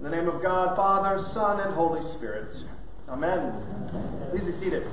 In the name of God, Father, Son, and Holy Spirit. Amen. Please be seated.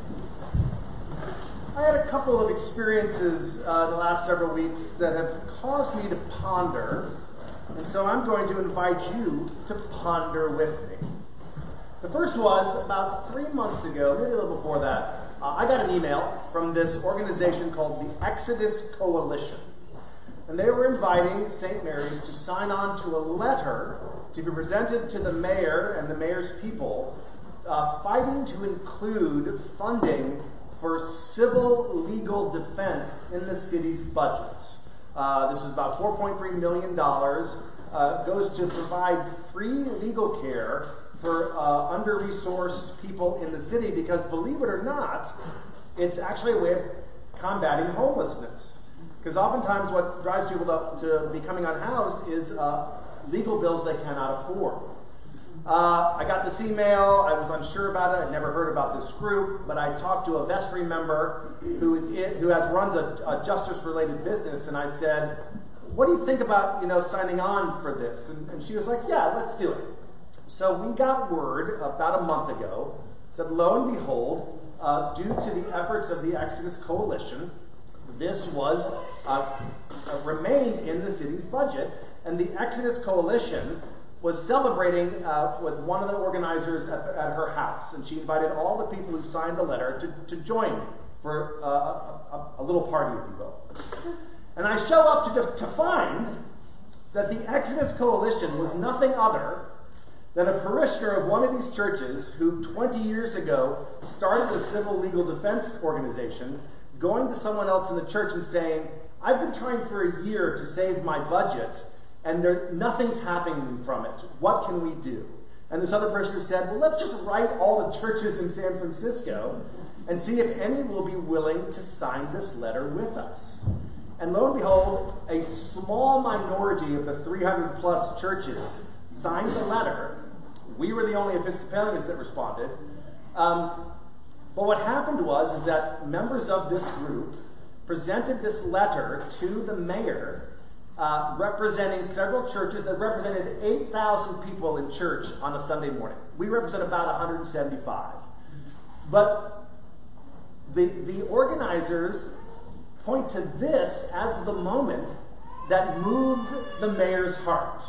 I had a couple of experiences in the last several weeks that have caused me to ponder, and so I'm going to invite you to ponder with me. The first was about 3 months ago, maybe a little before that, I got an email from this organization called the Exodus Coalition. And they were inviting St. Mary's to sign on to a letter to be presented to the mayor and the mayor's people, fighting to include funding for civil legal defense in the city's budget. This was about $4.3 million. Goes to provide free legal care for under-resourced people in the city because, believe it or not, it's actually a way of combating homelessness. Because oftentimes what drives people to becoming unhoused is legal bills they cannot afford. I got this email. I was unsure about it. I'd never heard about this group, but I talked to a vestry member who runs a justice-related business, and I said, "What do you think about signing on for this?" And she was like, "Yeah, let's do it." So we got word about a month ago that, lo and behold, due to the efforts of the Exodus Coalition, this was remained in the city's budget, and the Exodus Coalition was celebrating with one of the organizers at her house, and she invited all the people who signed the letter to join for a little party, if you will. And I show up to find that the Exodus Coalition was nothing other than a parishioner of one of these churches who 20 years ago started a civil legal defense organization, going to someone else in the church and saying, "I've been trying for a year to save my budget, and nothing's happening from it. What can we do?" And this other parishioner said, "Well, let's just write all the churches in San Francisco and see if any will be willing to sign this letter with us." And lo and behold, a small minority of the 300-plus churches signed the letter. We were the only Episcopalians that responded. But what happened was that members of this group presented this letter to the mayor, representing several churches that represented 8,000 people in church on a Sunday morning. We represent about 175. But the organizers point to this as the moment that moved the mayor's heart.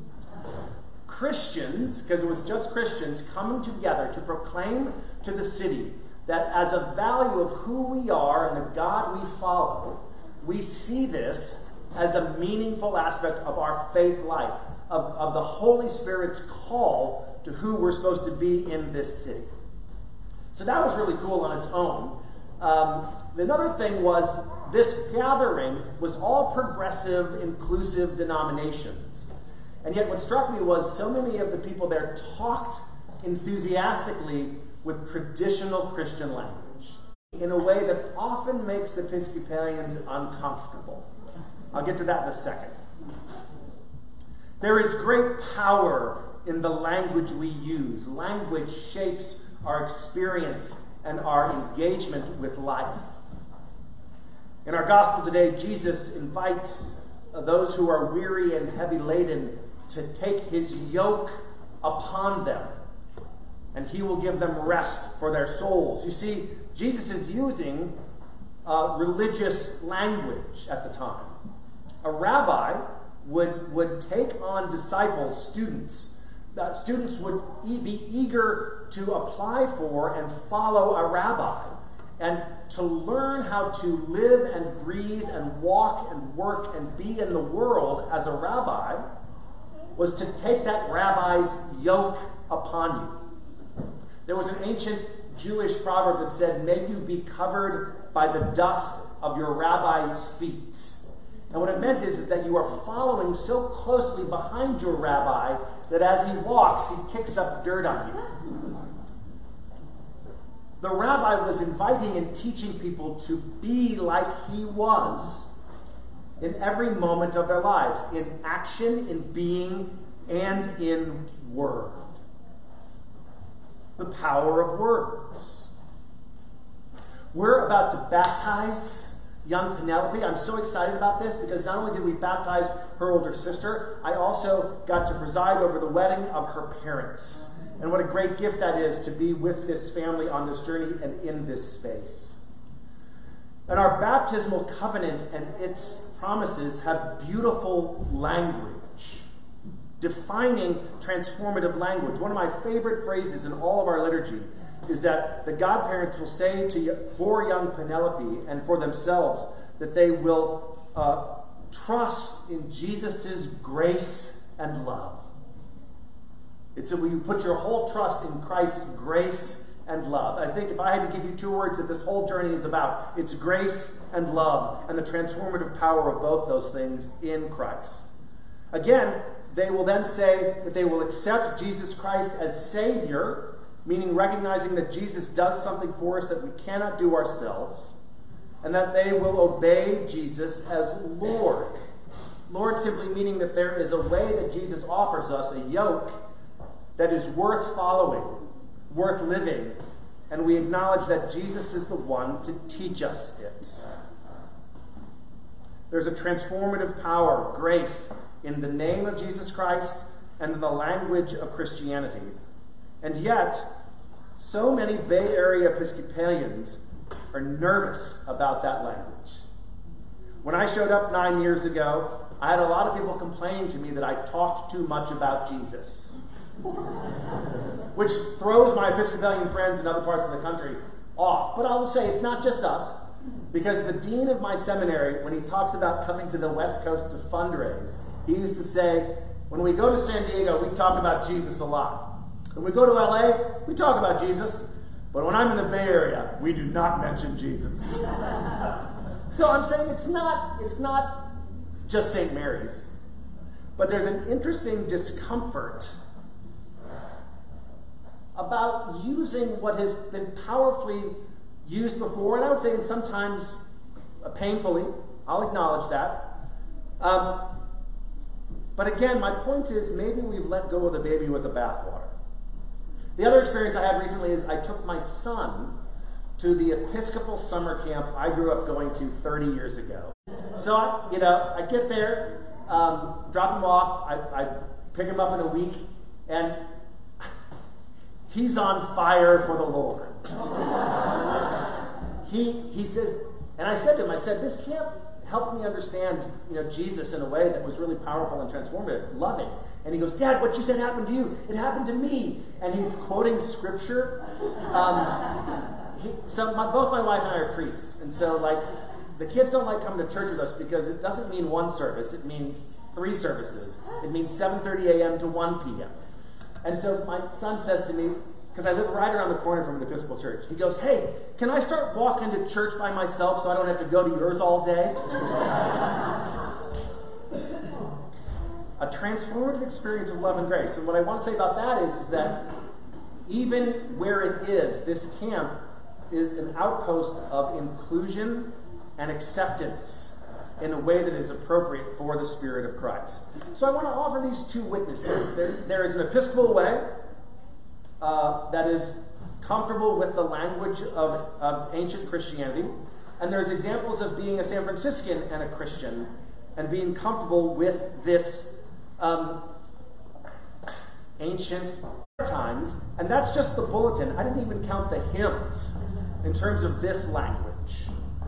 Christians, because it was just Christians, coming together to proclaim to the city that as a value of who we are and the God we follow, we see this as a meaningful aspect of our faith life, of the Holy Spirit's call to who we're supposed to be in this city. So that was really cool on its own. Another thing was this gathering was all progressive, inclusive denominations. And yet what struck me was so many of the people there talked enthusiastically with traditional Christian language in a way that often makes Episcopalians uncomfortable. I'll get to that in a second. There is great power in the language we use. Language shapes our experience and our engagement with life. In our gospel today, Jesus invites those who are weary and heavy laden to take his yoke upon them, and he will give them rest for their souls. You see, Jesus is using religious language at the time. A rabbi would take on disciples, students. Students would be eager to apply for and follow a rabbi, and to learn how to live and breathe and walk and work and be in the world as a rabbi was to take that rabbi's yoke upon you. There was an ancient Jewish proverb that said, "May you be covered by the dust of your rabbi's feet." And what it meant is that you are following so closely behind your rabbi that as he walks, he kicks up dirt on you. The rabbi was inviting and teaching people to be like he was in every moment of their lives, in action, in being, and in word. The power of words. We're about to baptize young Penelope. I'm so excited about this because not only did we baptize her older sister, I also got to preside over the wedding of her parents. And what a great gift that is to be with this family on this journey and in this space. And our baptismal covenant and its promises have beautiful language, defining transformative language. One of my favorite phrases in all of our liturgy is that the godparents will say for young Penelope and for themselves that they will trust in Jesus' grace and love. It's when you put your whole trust in Christ's grace and love. I think if I had to give you two words that this whole journey is about, it's grace and love and the transformative power of both those things in Christ. Again, they will then say that they will accept Jesus Christ as Savior, meaning recognizing that Jesus does something for us that we cannot do ourselves, and that they will obey Jesus as Lord. Lord simply meaning that there is a way that Jesus offers us, a yoke that is worth following, worth living, and we acknowledge that Jesus is the one to teach us it. There's a transformative power, grace, in the name of Jesus Christ and in the language of Christianity. And yet, so many Bay Area Episcopalians are nervous about that language. When I showed up 9 years ago, I had a lot of people complaining to me that I talked too much about Jesus, which throws my Episcopalian friends in other parts of the country off. But I will say it's not just us, because the dean of my seminary, when he talks about coming to the West Coast to fundraise, he used to say, when we go to San Diego, we talk about Jesus a lot. When we go to LA, we talk about Jesus. But when I'm in the Bay Area, we do not mention Jesus. So I'm saying it's not just St. Mary's. But there's an interesting discomfort about using what has been powerfully used before, and I would say sometimes painfully. I'll acknowledge that. But again, my point is maybe we've let go of the baby with the bathwater. The other experience I had recently is I took my son to the Episcopal summer camp I grew up going to 30 years ago. So I get there, drop him off, I pick him up in a week, and he's on fire for the Lord. He says, and I said to him, this camp helped me understand, Jesus in a way that was really powerful and transformative, loving. And he goes, Dad, what you said happened to you. It happened to me. And he's quoting scripture. Both my wife and I are priests. And so, the kids don't like coming to church with us because it doesn't mean one service. It means 3 services. It means 7:30 a.m. to 1 p.m. And so my son says to me, because I live right around the corner from an Episcopal church, he goes, hey, can I start walking to church by myself so I don't have to go to yours all day? A transformative experience of love and grace. And what I want to say about that is that even where it is, this camp is an outpost of inclusion and acceptance in a way that is appropriate for the Spirit of Christ. So I want to offer these 2 witnesses. There is an Episcopal way that is comfortable with the language of ancient Christianity, and there's examples of being a San Franciscan and a Christian and being comfortable with this ancient times, and that's just the bulletin. I didn't even count the hymns in terms of this language.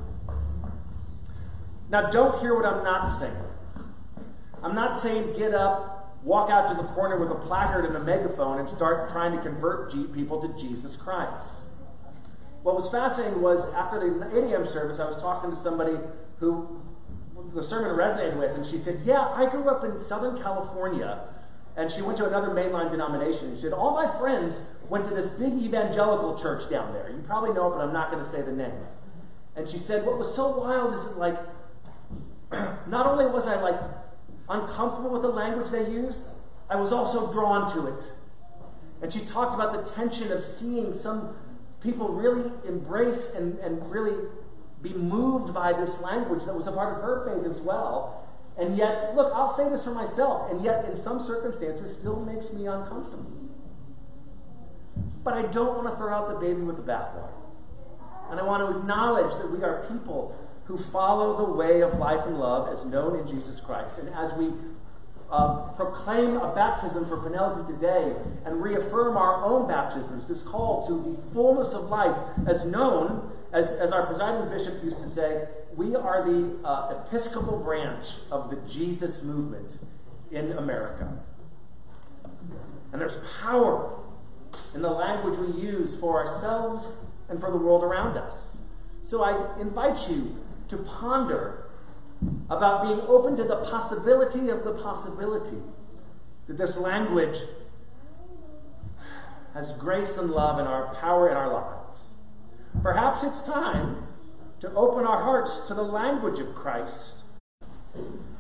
Now, don't hear what I'm not saying. I'm not saying get up, walk out to the corner with a placard and a megaphone and start trying to convert people to Jesus Christ. What was fascinating was after the 8 a.m. service, I was talking to somebody who the sermon resonated with, and she said, yeah, I grew up in Southern California, and she went to another mainline denomination, and she said, all my friends went to this big evangelical church down there. You probably know it, but I'm not going to say the name. And she said, what was so wild is that, not only was I, uncomfortable with the language they used, I was also drawn to it. And she talked about the tension of seeing some people really embrace and really be moved by this language that was a part of her faith as well. And yet, look, I'll say this for myself, and yet in some circumstances still makes me uncomfortable. But I don't want to throw out the baby with the bathwater. And I want to acknowledge that we are people who follow the way of life and love as known in Jesus Christ. And as we proclaim a baptism for Penelope today and reaffirm our own baptisms, this call to the fullness of life as known, as our presiding bishop used to say, we are the Episcopal branch of the Jesus movement in America. And there's power in the language we use for ourselves and for the world around us. So I invite you to ponder about being open to the possibility of the possibility that this language has grace and love and our power in our lives. Perhaps it's time to open our hearts to the language of Christ